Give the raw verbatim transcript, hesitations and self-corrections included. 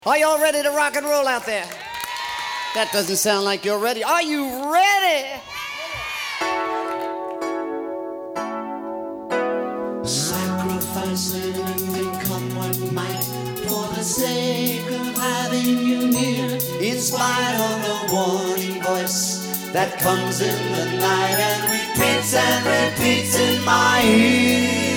Are y'all ready to rock and roll out there? That doesn't sound like you're ready. Are you ready? Sacrificing anything come what might for the sake of having you near, in spite of the warning voice that comes in the night and repeats and repeats in my ear.